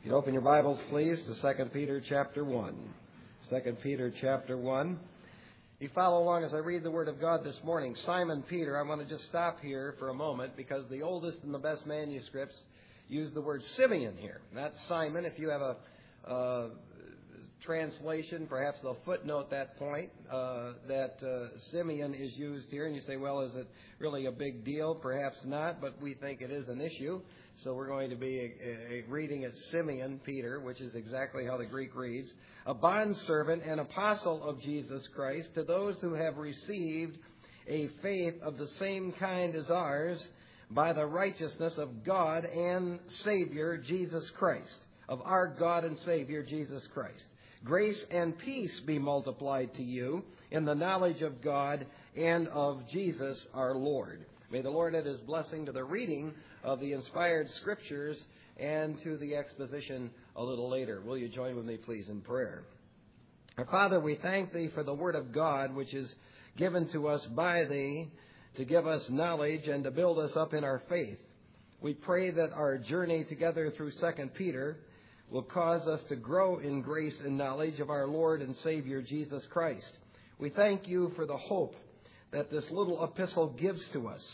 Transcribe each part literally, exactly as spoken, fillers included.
You open your Bibles, please, to Second Peter chapter one. Second Peter chapter one. You follow along as I read the Word of God this morning. Simon Peter, I want to just stop here for a moment because the oldest and the best manuscripts use the word Simeon here. That's Simon. If you have a uh, translation, perhaps they'll footnote that point, uh, that uh, Simeon is used here. And you say, well, is it really a big deal? Perhaps not, but we think it is an issue. So we're going to be a, a, reading it Simeon Peter, which is exactly how the Greek reads. A bondservant and apostle of Jesus Christ, to those who have received a faith of the same kind as ours, by the righteousness of God and Savior Jesus Christ, of our God and Savior Jesus Christ. Grace and peace be multiplied to you in the knowledge of God and of Jesus our Lord. May the Lord add His blessing to the reading of the inspired Scriptures and to the exposition a little later. Will you join with me, please, in prayer? Our Father, we thank Thee for the Word of God, which is given to us by Thee to give us knowledge and to build us up in our faith. We pray that our journey together through Second Peter will cause us to grow in grace and knowledge of our Lord and Savior Jesus Christ. We thank You for the hope that this little epistle gives to us.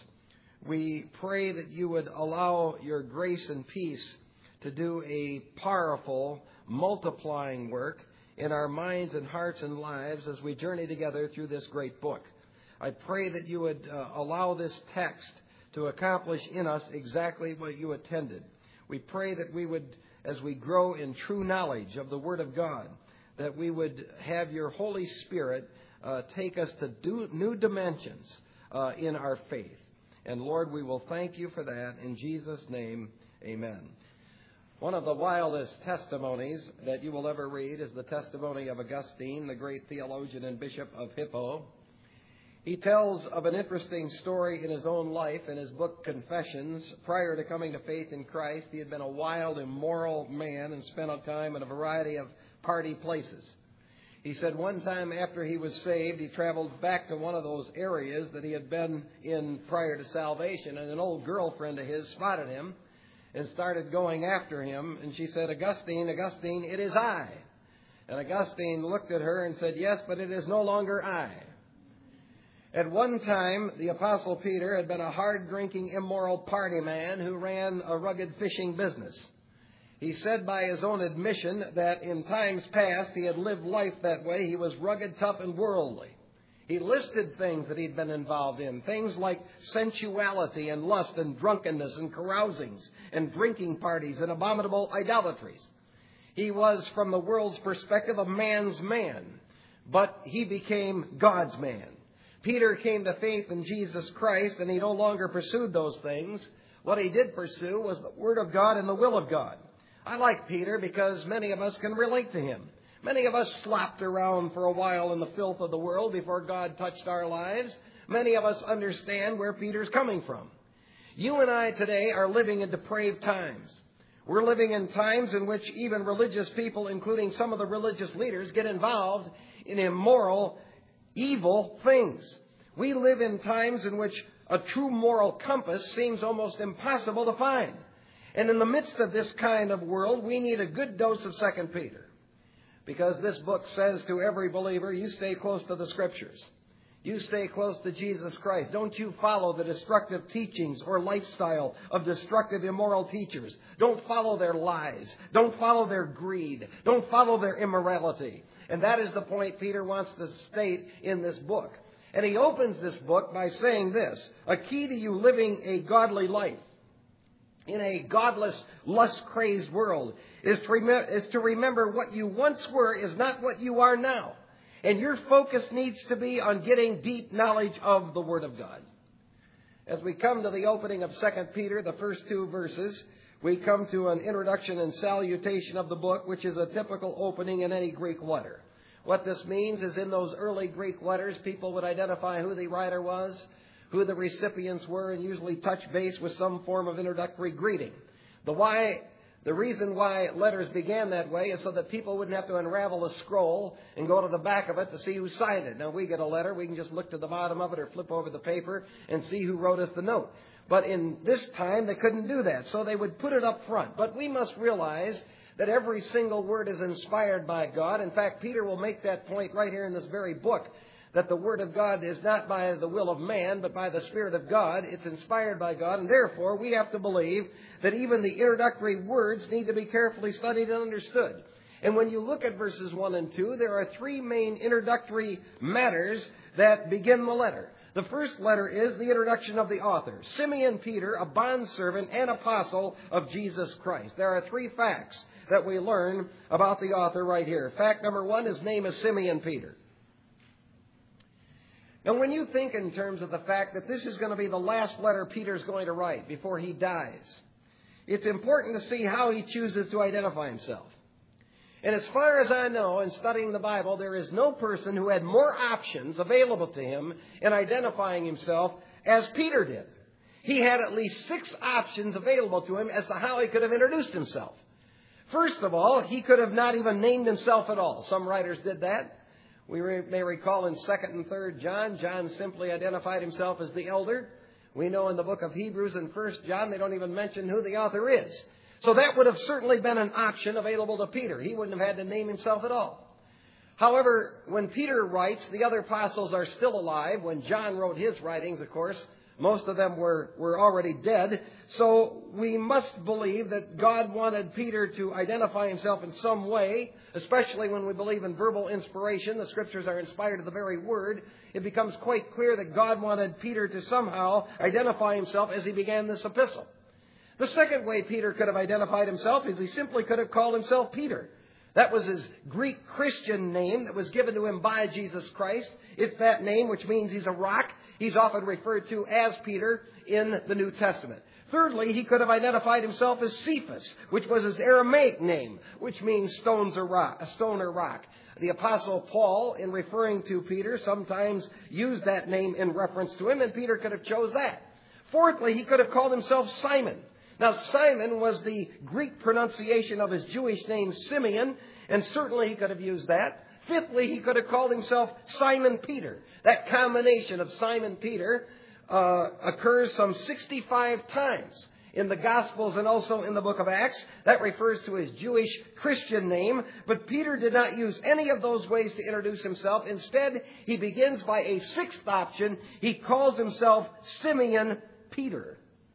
We pray that You would allow Your grace and peace to do a powerful, multiplying work in our minds and hearts and lives as we journey together through this great book. I pray that You would uh, allow this text to accomplish in us exactly what You intended. We pray that we would, as we grow in true knowledge of the Word of God, that we would have Your Holy Spirit uh, take us to do new dimensions uh, in our faith. And Lord, we will thank You for that. In Jesus' name, amen. One of the wildest testimonies that you will ever read is the testimony of Augustine, the great theologian and bishop of Hippo. He tells of an interesting story in his own life in his book Confessions. Prior to coming to faith in Christ, he had been a wild, immoral man and spent a time in a variety of party places. He said one time after he was saved, he traveled back to one of those areas that he had been in prior to salvation, and an old girlfriend of his spotted him and started going after him. And she said, Augustine, Augustine, it is I. And Augustine looked at her and said, yes, but it is no longer I. At one time, the Apostle Peter had been a hard-drinking, immoral party man who ran a rugged fishing business. He said by his own admission that in times past he had lived life that way. He was rugged, tough, and worldly. He listed things that he'd been involved in, things like sensuality and lust and drunkenness and carousings and drinking parties and abominable idolatries. He was, from the world's perspective, a man's man, but he became God's man. Peter came to faith in Jesus Christ, and he no longer pursued those things. What he did pursue was the Word of God and the will of God. I like Peter because many of us can relate to him. Many of us slopped around for a while in the filth of the world before God touched our lives. Many of us understand where Peter's coming from. You and I today are living in depraved times. We're living in times in which even religious people, including some of the religious leaders, get involved in immoral, evil things. We live in times in which a true moral compass seems almost impossible to find. And in the midst of this kind of world, we need a good dose of Second Peter. Because this book says to every believer, you stay close to the Scriptures. You stay close to Jesus Christ. Don't you follow the destructive teachings or lifestyle of destructive, immoral teachers. Don't follow their lies. Don't follow their greed. Don't follow their immorality. And that is the point Peter wants to state in this book. And he opens this book by saying this: a key to you living a godly life in a godless, lust-crazed world is to, rem- is to remember what you once were is not what you are now. And your focus needs to be on getting deep knowledge of the Word of God. As we come to the opening of Second Peter, the first two verses, we come to an introduction and salutation of the book, which is a typical opening in any Greek letter. What this means is in those early Greek letters, people would identify who the writer was, who the recipients were, and usually touch base with some form of introductory greeting. The why, the reason why letters began that way is so that people wouldn't have to unravel a scroll and go to the back of it to see who signed it. Now, we get a letter, we can just look to the bottom of it or flip over the paper and see who wrote us the note. But in this time, they couldn't do that, so they would put it up front. But we must realize that every single word is inspired by God. In fact, Peter will make that point right here in this very book, that the Word of God is not by the will of man, but by the Spirit of God. It's inspired by God, and therefore we have to believe that even the introductory words need to be carefully studied and understood. And when you look at verses one and two, there are three main introductory matters that begin the letter. The first letter is the introduction of the author, Simeon Peter, a bondservant and apostle of Jesus Christ. There are three facts that we learn about the author right here. Fact number one, his name is Simeon Peter. Now, when you think in terms of the fact that this is going to be the last letter Peter's going to write before he dies, it's important to see how he chooses to identify himself. And as far as I know, in studying the Bible, there is no person who had more options available to him in identifying himself as Peter did. He had at least six options available to him as to how he could have introduced himself. First of all, he could have not even named himself at all. Some writers did that. We may recall in second and third John, John simply identified himself as the elder. We know in the book of Hebrews and first John, they don't even mention who the author is. So that would have certainly been an option available to Peter. He wouldn't have had to name himself at all. However, when Peter writes, the other apostles are still alive. When John wrote his writings, of course, most of them were, were already dead. So we must believe that God wanted Peter to identify himself in some way, especially when we believe in verbal inspiration. The Scriptures are inspired of the very Word. It becomes quite clear that God wanted Peter to somehow identify himself as he began this epistle. The second way Peter could have identified himself is he simply could have called himself Peter. That was his Greek Christian name that was given to him by Jesus Christ. It's that name, which means he's a rock. He's often referred to as Peter in the New Testament. Thirdly, he could have identified himself as Cephas, which was his Aramaic name, which means stones or rock, a stone or rock. The Apostle Paul, in referring to Peter, sometimes used that name in reference to him, and Peter could have chose that. Fourthly, he could have called himself Simon. Now, Simon was the Greek pronunciation of his Jewish name, Simeon, and certainly he could have used that. Fifthly, he could have called himself Simon Peter. That combination of Simon Peter uh, occurs some sixty-five times in the Gospels and also in the book of Acts. That refers to his Jewish Christian name. But Peter did not use any of those ways to introduce himself. Instead, he begins by a sixth option. He calls himself Simeon Peter.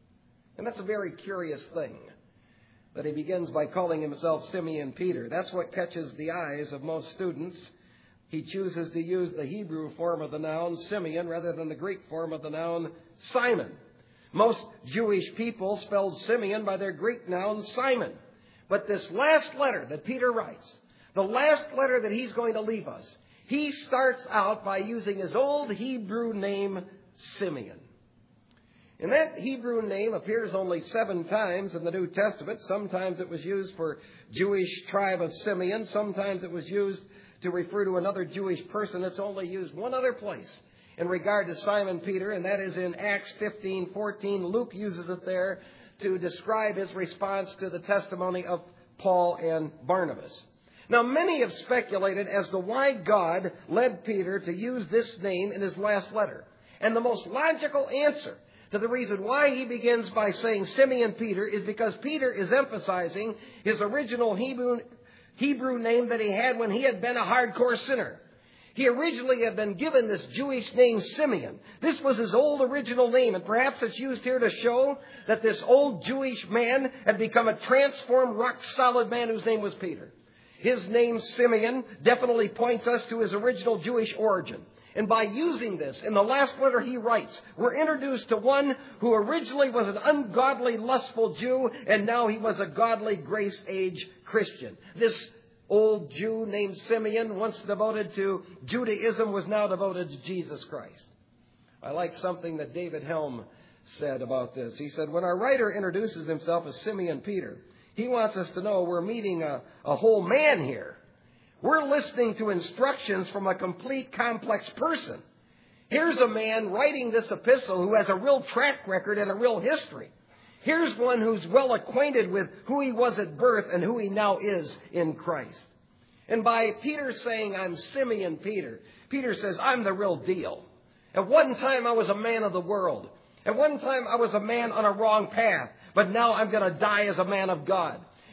And that's a very curious thing, that he begins by calling himself Simeon Peter. That's what catches the eyes of most students. He chooses to use the Hebrew form of the noun Simeon rather than the Greek form of the noun Simon. Most Jewish people spelled Simeon by their Greek noun Simon. But this last letter that Peter writes, the last letter that he's going to leave us, he starts out by using his old Hebrew name Simeon. And that Hebrew name appears only seven times in the New Testament. Sometimes it was used for Jewish tribe of Simeon. Sometimes it was used to refer to another Jewish person. It's only used one other place in regard to Simon Peter, and that is in Acts fifteen fourteen. Luke uses it there to describe his response to the testimony of Paul and Barnabas. Now, many have speculated as to why God led Peter to use this name in his last letter. And the most logical answer to the reason why he begins by saying Simeon Peter is because Peter is emphasizing his original Hebrew, Hebrew name that he had when he had been a hardcore sinner. He originally had been given this Jewish name Simeon. This was his old original name, and perhaps it's used here to show that this old Jewish man had become a transformed, rock-solid man whose name was Peter. His name, Simeon, definitely points us to his original Jewish origin. And by using this, in the last letter he writes, we're introduced to one who originally was an ungodly, lustful Jew, and now he was a godly, grace-age Christian. This old Jew named Simeon, once devoted to Judaism, was now devoted to Jesus Christ. I like something that David Helm said about this. He said, when our writer introduces himself as Simeon Peter, he wants us to know we're meeting a, a whole man here. We're listening to instructions from a complete, complex person. Here's a man writing this epistle who has a real track record and a real history. Here's one who's well acquainted with who he was at birth and who he now is in Christ. And by Peter saying, I'm Simeon Peter, Peter says, I'm the real deal. At one time, I was a man of the world. At one time, I was a man on a wrong path. But now I'm going to die as a man of God.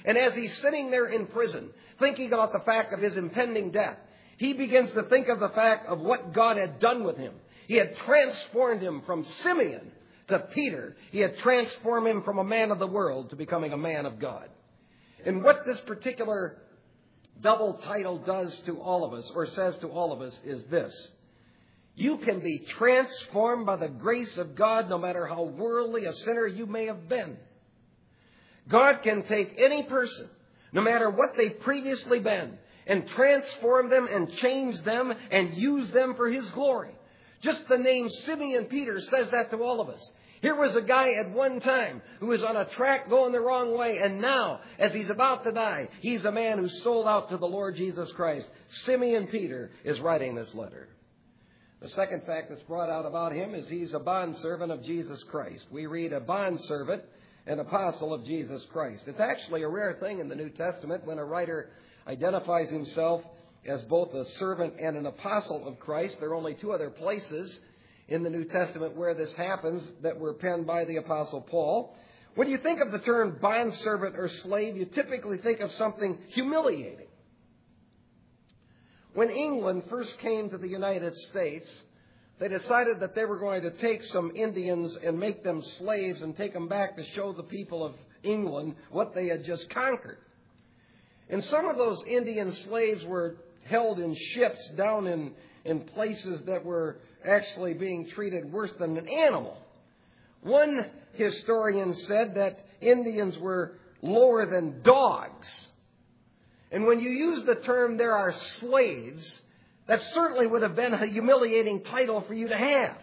And as he's sitting there in prison, thinking about the fact of his impending death, he begins to think of the fact of what God had done with him. He had transformed him from Simeon to Peter. He had transformed him from a man of the world to becoming a man of God. And what this particular double title does to all of us, or says to all of us, is this. You can be transformed by the grace of God no matter how worldly a sinner you may have been. God can take any person, no matter what they've previously been, and transform them and change them and use them for His glory. Just the name Simeon Peter says that to all of us. Here was a guy at one time who was on a track going the wrong way, and now, as he's about to die, he's a man who sold out to the Lord Jesus Christ. Simeon Peter is writing this letter. The second fact that's brought out about him is he's a bondservant of Jesus Christ. We read a bondservant, an apostle of Jesus Christ. It's actually a rare thing in the New Testament when a writer identifies himself as both a servant and an apostle of Christ. There are only two other places in the New Testament where this happens that were penned by the Apostle Paul. When you think of the term bondservant or slave, you typically think of something humiliating. When England first came to the United States, they decided that they were going to take some Indians and make them slaves and take them back to show the people of England what they had just conquered. And some of those Indian slaves were held in ships down in, in places that were actually being treated worse than an animal. One historian said that Indians were lower than dogs. And when you use the term, there are slaves, that certainly would have been a humiliating title for you to have.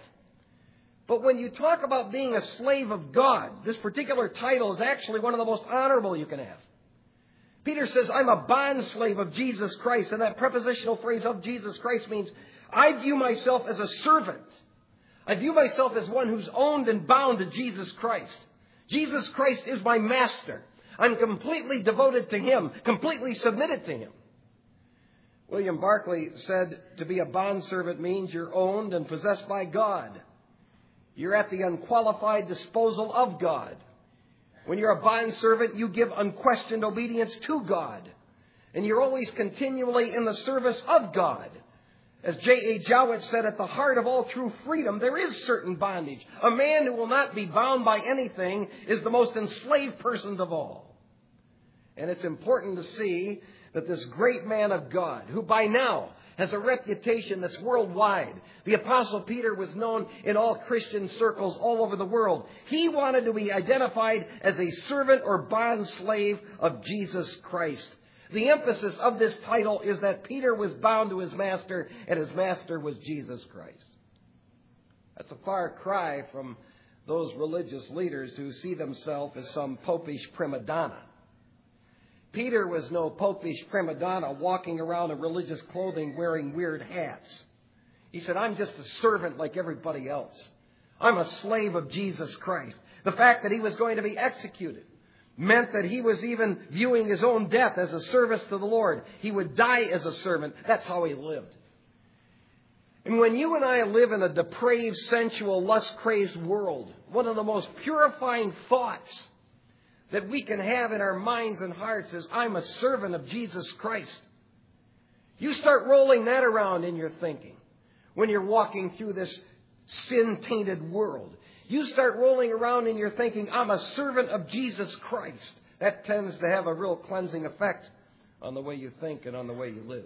But when you talk about being a slave of God, this particular title is actually one of the most honorable you can have. Peter says, I'm a bondslave of Jesus Christ. And that prepositional phrase of Jesus Christ means I view myself as a servant. I view myself as one who's owned and bound to Jesus Christ. Jesus Christ is my master. I'm completely devoted to Him, completely submitted to Him. William Barclay said to be a bondservant means you're owned and possessed by God. You're at the unqualified disposal of God. When you're a bondservant, you give unquestioned obedience to God. And you're always continually in the service of God. As J A Jowett said, at the heart of all true freedom, there is certain bondage. A man who will not be bound by anything is the most enslaved person of all. And it's important to see that this great man of God, who by now has a reputation that's worldwide. The Apostle Peter was known in all Christian circles all over the world. He wanted to be identified as a servant or bond slave of Jesus Christ. The emphasis of this title is that Peter was bound to his master, and his master was Jesus Christ. That's a far cry from those religious leaders who see themselves as some popish prima donna. Peter was no popish prima donna walking around in religious clothing wearing weird hats. He said, I'm just a servant like everybody else. I'm a slave of Jesus Christ. The fact that he was going to be executed meant that he was even viewing his own death as a service to the Lord. He would die as a servant. That's how he lived. And when you and I live in a depraved, sensual, lust-crazed world, one of the most purifying thoughts that we can have in our minds and hearts is, I'm a servant of Jesus Christ. You start rolling that around in your thinking when you're walking through this sin-tainted world. You start rolling around in your thinking, I'm a servant of Jesus Christ. That tends to have a real cleansing effect on the way you think and on the way you live.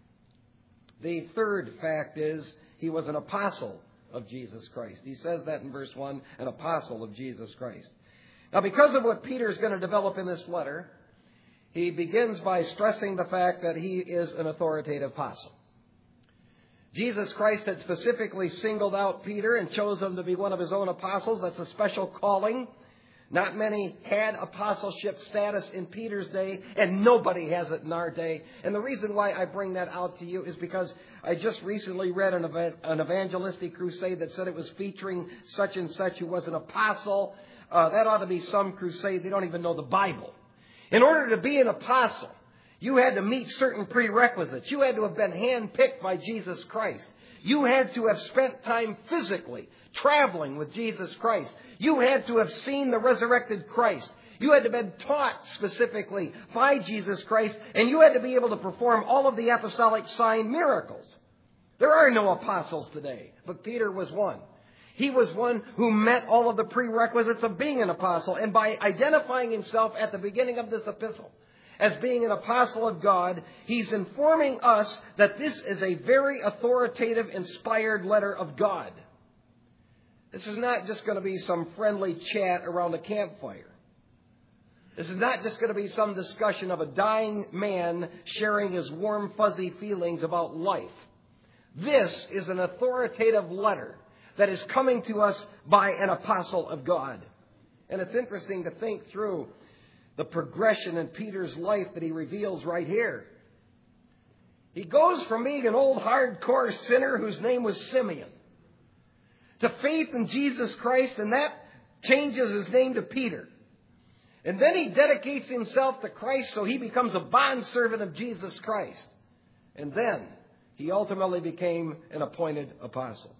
The third fact is he was an apostle of Jesus Christ. He says that in verse one, an apostle of Jesus Christ. Now, because of what Peter is going to develop in this letter, he begins by stressing the fact that he is an authoritative apostle. Jesus Christ had specifically singled out Peter and chose him to be one of his own apostles. That's a special calling. Not many had apostleship status in Peter's day, and nobody has it in our day. And the reason why I bring that out to you is because I just recently read an, ev- an evangelistic crusade that said it was featuring such and such who was an apostle. Uh, that ought to be some crusade. They don't even know the Bible. In order to be an apostle, you had to meet certain prerequisites. You had to have been handpicked by Jesus Christ. You had to have spent time physically traveling with Jesus Christ. You had to have seen the resurrected Christ. You had to have been taught specifically by Jesus Christ, and you had to be able to perform all of the apostolic sign miracles. There are no apostles today, but Peter was one. He was one who met all of the prerequisites of being an apostle, and by identifying himself at the beginning of this epistle as being an apostle of God, he's informing us that this is a very authoritative, inspired letter of God. This is not just going to be some friendly chat around a campfire. This is not just going to be some discussion of a dying man sharing his warm, fuzzy feelings about life. This is an authoritative letter that is coming to us by an apostle of God. And it's interesting to think through the progression in Peter's life that he reveals right here. He goes from being an old hardcore sinner whose name was Simeon to faith in Jesus Christ, and that changes his name to Peter. And then he dedicates himself to Christ, so he becomes a bondservant of Jesus Christ. And then he ultimately became an appointed apostle.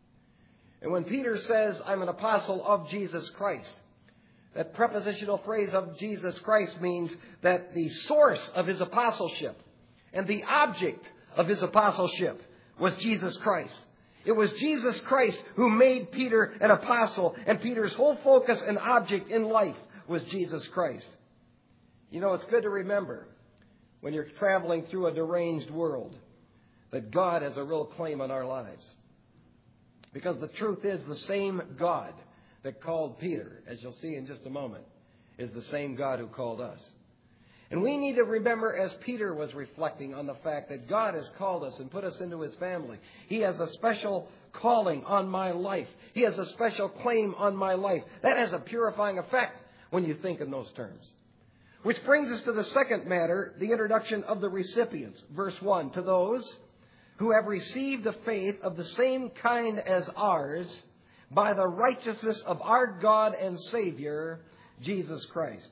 And when Peter says, I'm an apostle of Jesus Christ, that prepositional phrase of Jesus Christ means that the source of his apostleship and the object of his apostleship was Jesus Christ. It was Jesus Christ who made Peter an apostle, and Peter's whole focus and object in life was Jesus Christ. You know, it's good to remember when you're traveling through a deranged world that God has a real claim on our lives. Because the truth is, the same God that called Peter, as you'll see in just a moment, is the same God who called us. And we need to remember, as Peter was reflecting on the fact that God has called us and put us into his family. He has a special calling on my life. He has a special claim on my life. That has a purifying effect when you think in those terms. Which brings us to the second matter, the introduction of the recipients. Verse one, to those who have received a faith of the same kind as ours, by the righteousness of our God and Savior, Jesus Christ.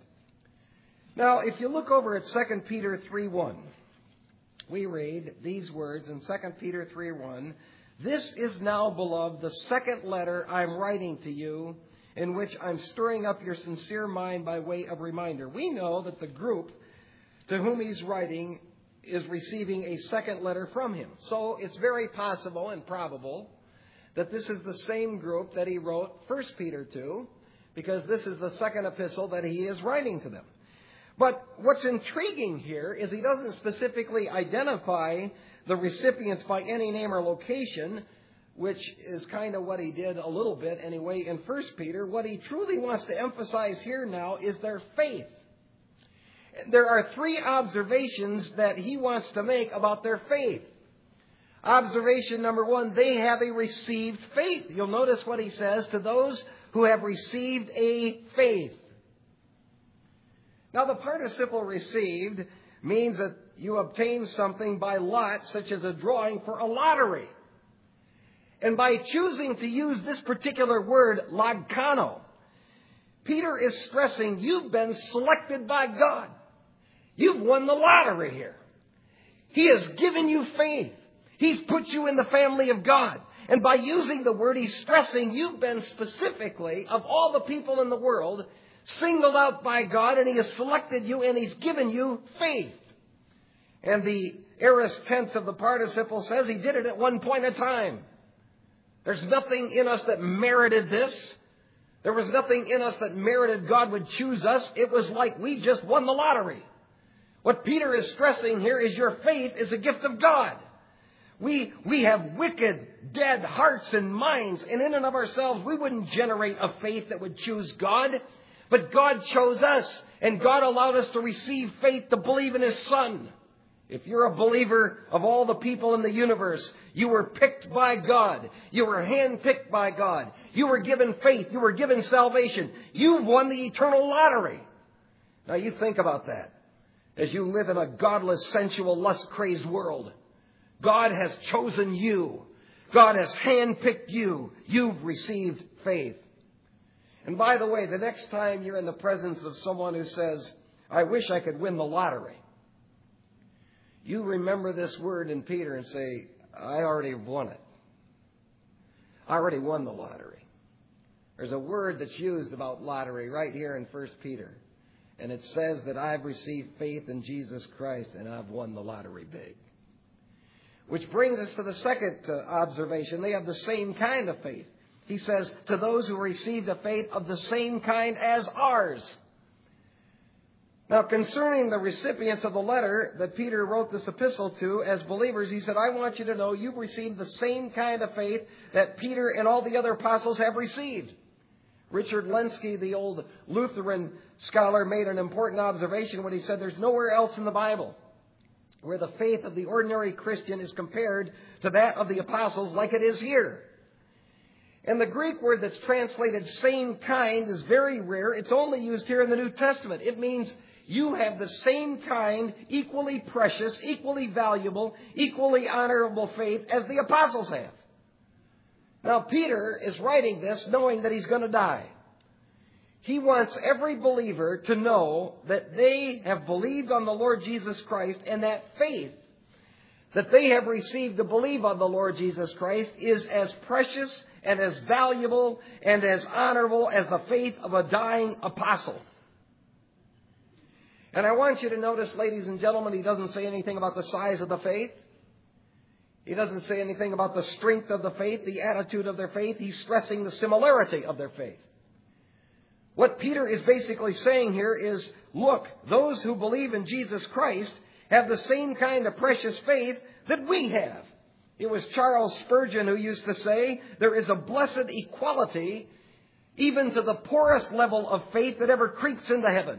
Now, if you look over at Second Peter three one, we read these words in Second Peter three one, this is now, beloved, the second letter I'm writing to you, in which I'm stirring up your sincere mind by way of reminder. We know that the group to whom he's writing is receiving a second letter from him. So it's very possible and probable that this is the same group that he wrote First Peter to, because this is the second epistle that he is writing to them. But what's intriguing here is he doesn't specifically identify the recipients by any name or location, which is kind of what he did a little bit anyway in First Peter. What he truly wants to emphasize here now is their faith. There are three observations that he wants to make about their faith. Observation number one, they have a received faith. You'll notice what he says, to those who have received a faith. Now, the participle received means that you obtain something by lot, such as a drawing for a lottery. And by choosing to use this particular word, logkano, Peter is stressing you've been selected by God. You've won the lottery here. He has given you faith. He's put you in the family of God. And by using the word, he's stressing you've been specifically, of all the people in the world, singled out by God, and he has selected you and he's given you faith. And the aorist tense of the participle says he did it at one point in time. There's nothing in us that merited this. There was nothing in us that merited God would choose us. It was like we just won the lottery. What Peter is stressing here is your faith is a gift of God. We, we have wicked, dead hearts and minds, and in and of ourselves, we wouldn't generate a faith that would choose God. But God chose us, and God allowed us to receive faith to believe in his Son. If you're a believer of all the people in the universe, you were picked by God. You were handpicked by God. You were given faith. You were given salvation. You've won the eternal lottery. Now you think about that. As you live in a godless, sensual, lust-crazed world, God has chosen you. God has handpicked you. You've received faith. And by the way, the next time you're in the presence of someone who says, I wish I could win the lottery, you remember this word in Peter and say, I already won it. I already won the lottery. There's a word that's used about lottery right here in First Peter. And it says that I've received faith in Jesus Christ and I've won the lottery big. Which brings us to the second uh, observation. They have the same kind of faith. He says, to those who received a faith of the same kind as ours. Now, concerning the recipients of the letter that Peter wrote this epistle to as believers, he said, I want you to know you've received the same kind of faith that Peter and all the other apostles have received. Richard Lenski, the old Lutheran scholar, made an important observation when he said there's nowhere else in the Bible where the faith of the ordinary Christian is compared to that of the apostles like it is here. And the Greek word that's translated same kind is very rare. It's only used here in the New Testament. It means you have the same kind, equally precious, equally valuable, equally honorable faith as the apostles have. Now, Peter is writing this knowing that he's going to die. He wants every believer to know that they have believed on the Lord Jesus Christ, and that faith that they have received to believe on the Lord Jesus Christ is as precious and as valuable and as honorable as the faith of a dying apostle. And I want you to notice, ladies and gentlemen, he doesn't say anything about the size of the faith. He doesn't say anything about the strength of the faith, the attitude of their faith. He's stressing the similarity of their faith. What Peter is basically saying here is, look, those who believe in Jesus Christ have the same kind of precious faith that we have. It was Charles Spurgeon who used to say, there is a blessed equality even to the poorest level of faith that ever creeps into heaven.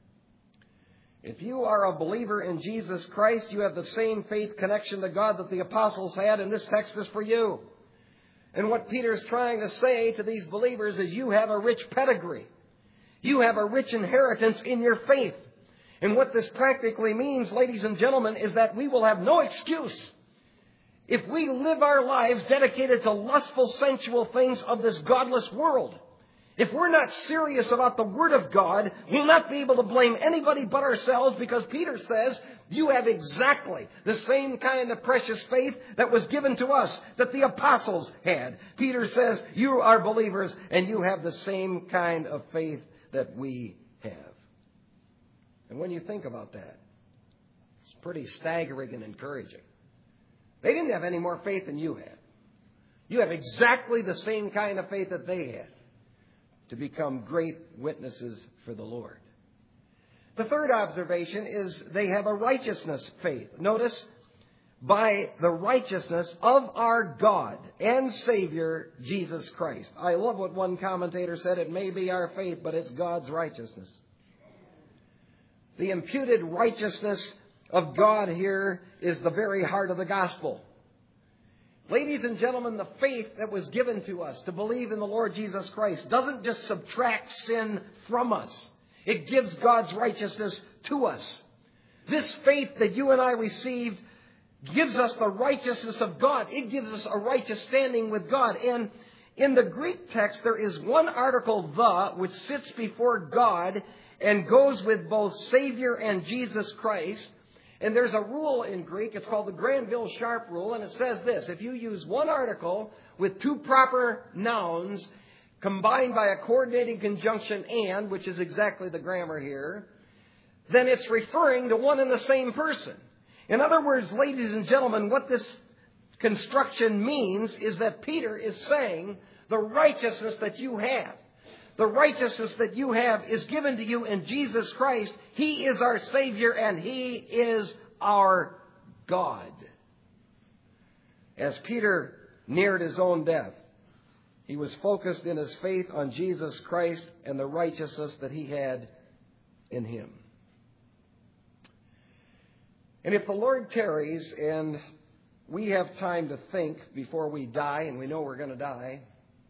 If you are a believer in Jesus Christ, you have the same faith connection to God that the apostles had, and this text is for you. And what Peter's trying to say to these believers is you have a rich pedigree. You have a rich inheritance in your faith. And what this practically means, ladies and gentlemen, is that we will have no excuse if we live our lives dedicated to lustful, sensual things of this godless world. If we're not serious about the Word of God, we'll not be able to blame anybody but ourselves, because Peter says you have exactly the same kind of precious faith that was given to us, that the apostles had. Peter says you are believers and you have the same kind of faith that we have. And when you think about that, it's pretty staggering and encouraging. They didn't have any more faith than you had. You have exactly the same kind of faith that they had to become great witnesses for the Lord. The third observation is they have a righteousness faith. Notice, by the righteousness of our God and Savior, Jesus Christ. I love what one commentator said, it may be our faith, but it's God's righteousness. The imputed righteousness of God here is the very heart of the gospel. Ladies and gentlemen, the faith that was given to us to believe in the Lord Jesus Christ doesn't just subtract sin from us. It gives God's righteousness to us. This faith that you and I received gives us the righteousness of God. It gives us a righteous standing with God. And in the Greek text, there is one article, the, which sits before God and goes with both Savior and Jesus Christ. And there's a rule in Greek, it's called the Granville-Sharp rule, and it says this: if you use one article with two proper nouns combined by a coordinating conjunction and, which is exactly the grammar here, then it's referring to one and the same person. In other words, ladies and gentlemen, what this construction means is that Peter is saying the righteousness that you have, the righteousness that you have is given to you in Jesus Christ. He is our Savior and He is our God. As Peter neared his own death, he was focused in his faith on Jesus Christ and the righteousness that he had in Him. And if the Lord tarries and we have time to think before we die, and we know we're going to die,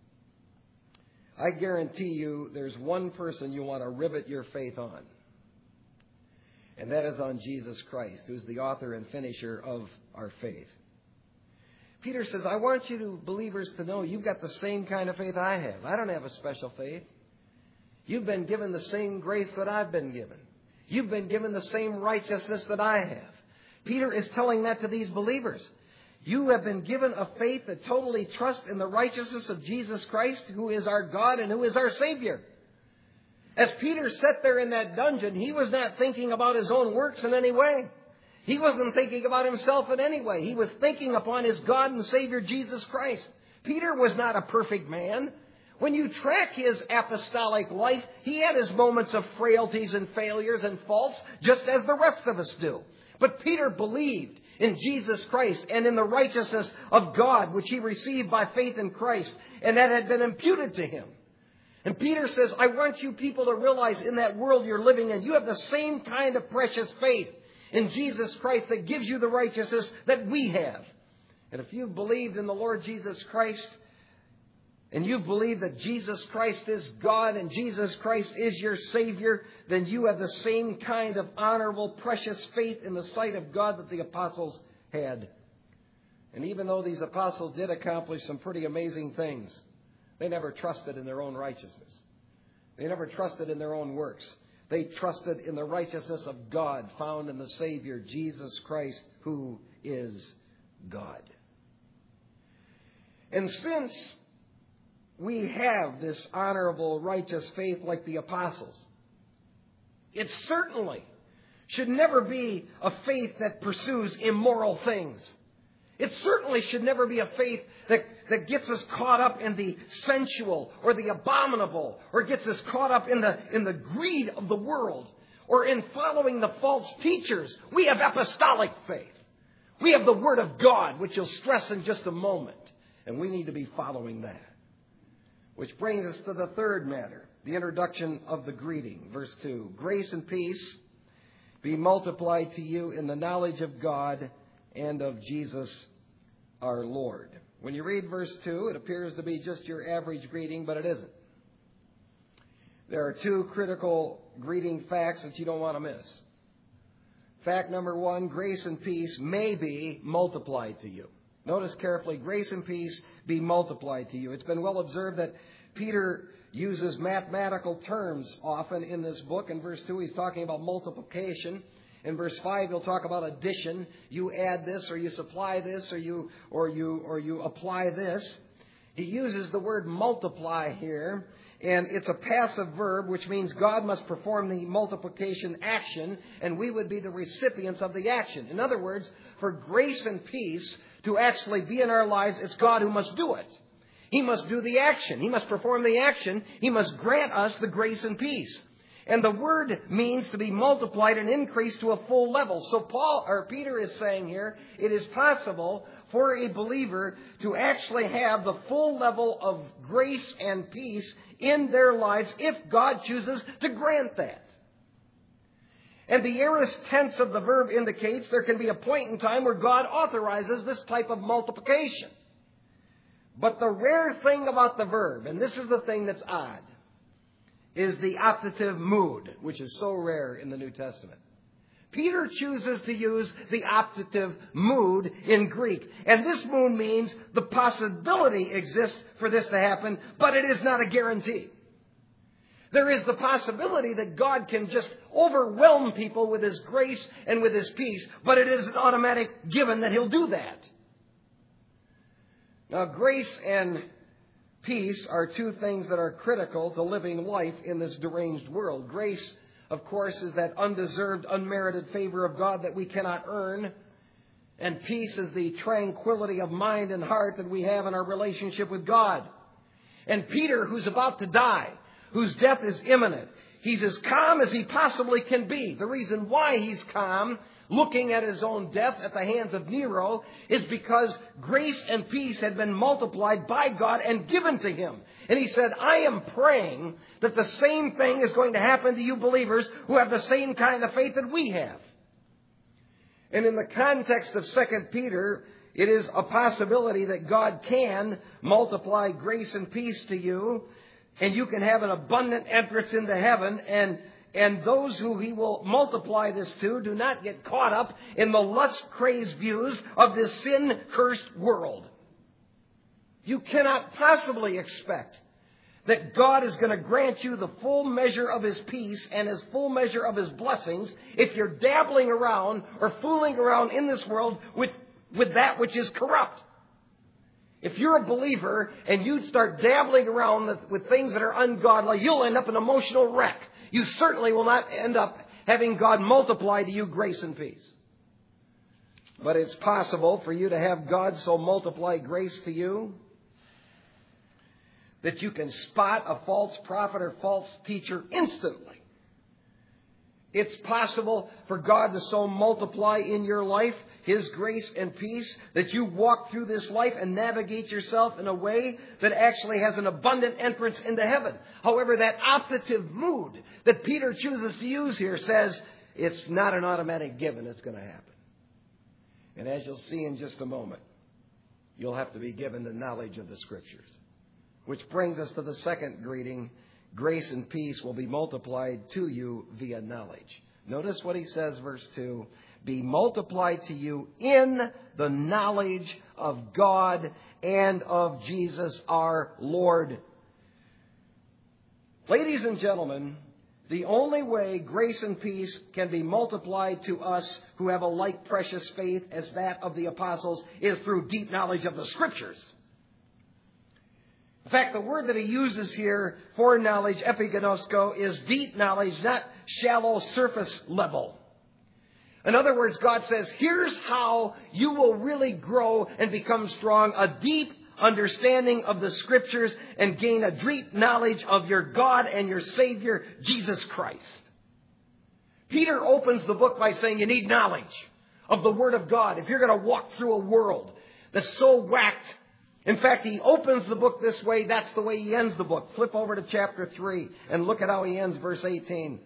I guarantee you there's one person you want to rivet your faith on. And that is on Jesus Christ, who's the author and finisher of our faith. Peter says, I want you to, believers, to know you've got the same kind of faith I have. I don't have a special faith. You've been given the same grace that I've been given. You've been given the same righteousness that I have. Peter is telling that to these believers. You have been given a faith that totally trusts in the righteousness of Jesus Christ, who is our God and who is our Savior. As Peter sat there in that dungeon, he was not thinking about his own works in any way. He wasn't thinking about himself in any way. He was thinking upon his God and Savior Jesus Christ. Peter was not a perfect man. When you track his apostolic life, he had his moments of frailties and failures and faults, just as the rest of us do. But Peter believed in Jesus Christ and in the righteousness of God, which he received by faith in Christ, and that had been imputed to him. And Peter says, I want you people to realize in that world you're living in, you have the same kind of precious faith in Jesus Christ that gives you the righteousness that we have. And if you've believed in the Lord Jesus Christ, and you believe that Jesus Christ is God and Jesus Christ is your Savior, then you have the same kind of honorable, precious faith in the sight of God that the apostles had. And even though these apostles did accomplish some pretty amazing things, they never trusted in their own righteousness. They never trusted in their own works. They trusted in the righteousness of God found in the Savior, Jesus Christ, who is God. And since we have this honorable, righteous faith like the apostles, it certainly should never be a faith that pursues immoral things. It certainly should never be a faith that, that gets us caught up in the sensual or the abominable, or gets us caught up in the, in the greed of the world, or in following the false teachers. We have apostolic faith. We have the Word of God, which you'll stress in just a moment. And we need to be following that. Which brings us to the third matter, the introduction of the greeting. Verse two, grace and peace be multiplied to you in the knowledge of God and of Jesus our Lord. When you read verse two, it appears to be just your average greeting, but it isn't. There are two critical greeting facts that you don't want to miss. Fact number one, grace and peace may be multiplied to you. Notice carefully, grace and peace be multiplied to you. It's been well observed that Peter uses mathematical terms often in this book. In verse two, he's talking about multiplication. In verse five, he'll talk about addition. You add this, or you supply this, or you or you or you apply this. He uses the word multiply here, and it's a passive verb, which means God must perform the multiplication action, and we would be the recipients of the action. In other words, for grace and peace to actually be in our lives, it's God who must do it. He must do the action. He must perform the action. He must grant us the grace and peace. And the word means to be multiplied and increased to a full level. So Paul or Peter is saying here, it is possible for a believer to actually have the full level of grace and peace in their lives if God chooses to grant that. And the aorist tense of the verb indicates there can be a point in time where God authorizes this type of multiplication. But the rare thing about the verb, and this is the thing that's odd, is the optative mood, which is so rare in the New Testament. Peter chooses to use the optative mood in Greek. And this mood means the possibility exists for this to happen, but it is not a guarantee. There is the possibility that God can just overwhelm people with His grace and with His peace, but it is an automatic given that He'll do that. Now, grace and peace are two things that are critical to living life in this deranged world. Grace, of course, is that undeserved, unmerited favor of God that we cannot earn. And peace is the tranquility of mind and heart that we have in our relationship with God. And Peter, who's about to die, whose death is imminent, he's as calm as he possibly can be. The reason why he's calm, looking at his own death at the hands of Nero, is because grace and peace had been multiplied by God and given to him. And he said, I am praying that the same thing is going to happen to you believers who have the same kind of faith that we have. And in the context of Second Peter, it is a possibility that God can multiply grace and peace to you, and you can have an abundant entrance into heaven, and And those who He will multiply this to do not get caught up in the lust-crazed views of this sin-cursed world. You cannot possibly expect that God is going to grant you the full measure of His peace and His full measure of His blessings if you're dabbling around or fooling around in this world with, with that which is corrupt. If you're a believer and you start dabbling around with, with things that are ungodly, you'll end up an emotional wreck. you certainly will not end up having God multiply to you grace and peace. But it's possible for you to have God so multiply grace to you that you can spot a false prophet or false teacher instantly. It's possible for God to so multiply in your life His grace and peace that you walk through this life and navigate yourself in a way that actually has an abundant entrance into heaven. However, that optative mood that Peter chooses to use here says it's not an automatic given. It's going to happen. And as you'll see in just a moment, you'll have to be given the knowledge of the Scriptures. Which brings us to the second greeting. Grace and peace will be multiplied to you via knowledge. Notice what he says, verse two. Be multiplied to you in the knowledge of God and of Jesus our Lord. Ladies and gentlemen, the only way grace and peace can be multiplied to us who have a like precious faith as that of the apostles is through deep knowledge of the Scriptures. In fact, the word that he uses here for knowledge, epigenosko, is deep knowledge, not shallow surface level. In other words, God says, here's how you will really grow and become strong, a deep understanding of the Scriptures and gain a deep knowledge of your God and your Savior, Jesus Christ. Peter opens the book by saying you need knowledge of the Word of God if you're going to walk through a world that's so whacked. In fact, he opens the book this way. That's the way he ends the book. Flip over to chapter three and look at how he ends verse eighteen.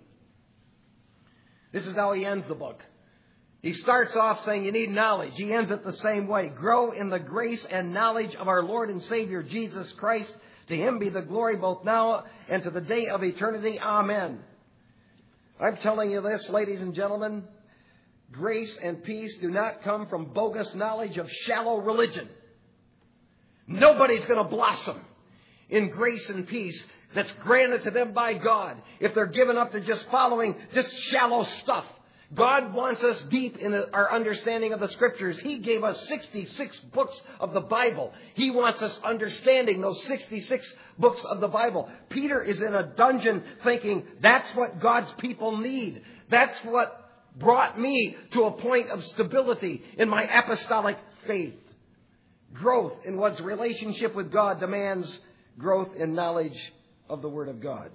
This is how he ends the book. He starts off saying you need knowledge. He ends it the same way. Grow in the grace and knowledge of our Lord and Savior, Jesus Christ. To Him be the glory both now and to the day of eternity. Amen. I'm telling you this, ladies and gentlemen. Grace and peace do not come from bogus knowledge of shallow religion. Nobody's going to blossom in grace and peace that's granted to them by God if they're given up to just following just shallow stuff. God wants us deep in our understanding of the Scriptures. He gave us sixty-six books of the Bible. He wants us understanding those sixty-six books of the Bible. Peter is in a dungeon thinking that's what God's people need. That's what brought me to a point of stability in my apostolic faith. Growth in one's relationship with God demands growth in knowledge of the Word of God.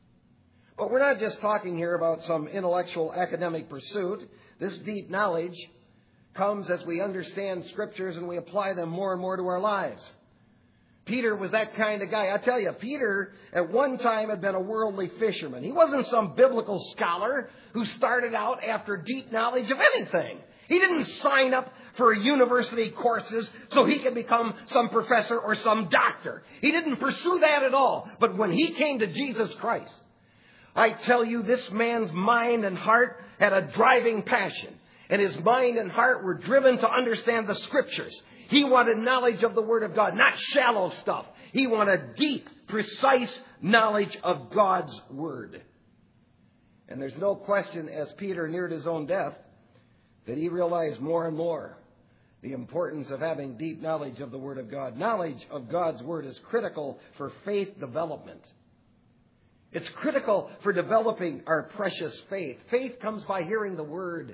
But we're not just talking here about some intellectual academic pursuit. This deep knowledge comes as we understand Scriptures and we apply them more and more to our lives. Peter was that kind of guy. I tell you, Peter at one time had been a worldly fisherman. He wasn't some biblical scholar who started out after deep knowledge of anything. He didn't sign up for university courses so he could become some professor or some doctor. He didn't pursue that at all. But when he came to Jesus Christ, I tell you, this man's mind and heart had a driving passion. And his mind and heart were driven to understand the Scriptures. He wanted knowledge of the Word of God, not shallow stuff. He wanted deep, precise knowledge of God's Word. And there's no question, as Peter neared his own death, that he realized more and more the importance of having deep knowledge of the Word of God. Knowledge of God's Word is critical for faith development. It's critical for developing our precious faith. Faith comes by hearing the Word.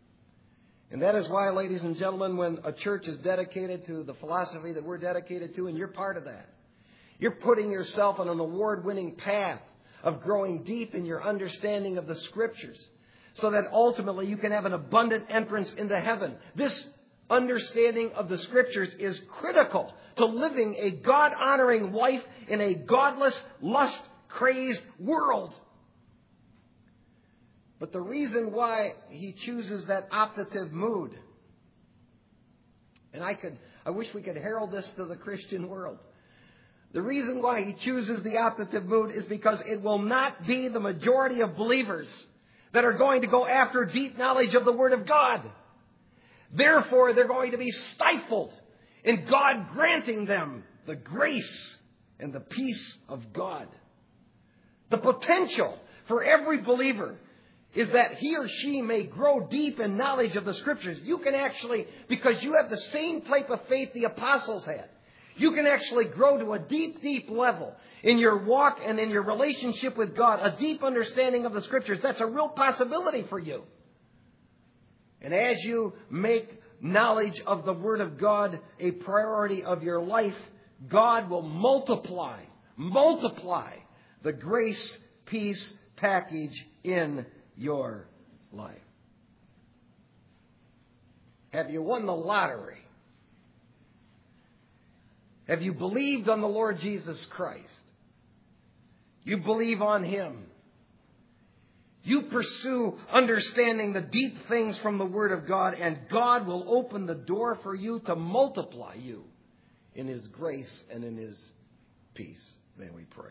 And that is why, ladies and gentlemen, when a church is dedicated to the philosophy that we're dedicated to, and you're part of that, you're putting yourself on an award-winning path of growing deep in your understanding of the Scriptures, so that ultimately you can have an abundant entrance into heaven. This understanding of the Scriptures is critical to living a God-honoring life in a godless, lust-crazed world. But the reason why he chooses that optative mood, and I could, I wish we could herald this to the Christian world. The reason why he chooses the optative mood is because it will not be the majority of believers that are going to go after deep knowledge of the Word of God. Therefore, they're going to be stifled in God granting them the grace and the peace of God. The potential for every believer is that he or she may grow deep in knowledge of the Scriptures. You can actually, because you have the same type of faith the apostles had, You can actually grow to a deep, deep level in your walk and in your relationship with God, a deep understanding of the Scriptures. That's a real possibility for you. And as you make knowledge of the Word of God a priority of your life, God will multiply, multiply the grace, peace package in your life. Have you won the lottery? Have you believed on the Lord Jesus Christ? You believe on Him. You pursue understanding the deep things from the Word of God, and God will open the door for you to multiply you in His grace and in His peace. May we pray.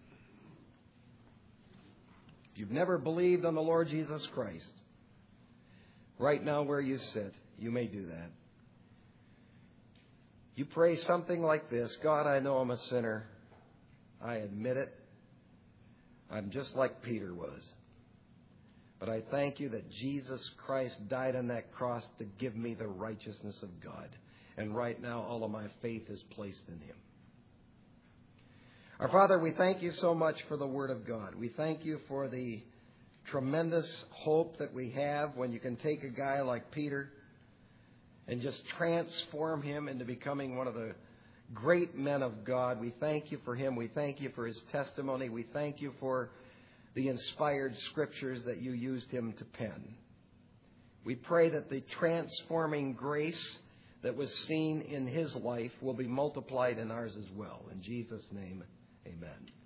If you've never believed on the Lord Jesus Christ, right now where you sit, you may do that. You pray something like this: God, I know I'm a sinner. I admit it. I'm just like Peter was. But I thank you that Jesus Christ died on that cross to give me the righteousness of God. And right now, all of my faith is placed in Him. Our Father, we thank you so much for the Word of God. We thank you for the tremendous hope that we have when you can take a guy like Peter and just transform him into becoming one of the great men of God. We thank you for him. We thank you for his testimony. We thank you for the inspired Scriptures that you used him to pen. We pray that the transforming grace that was seen in his life will be multiplied in ours as well. In Jesus' name, amen.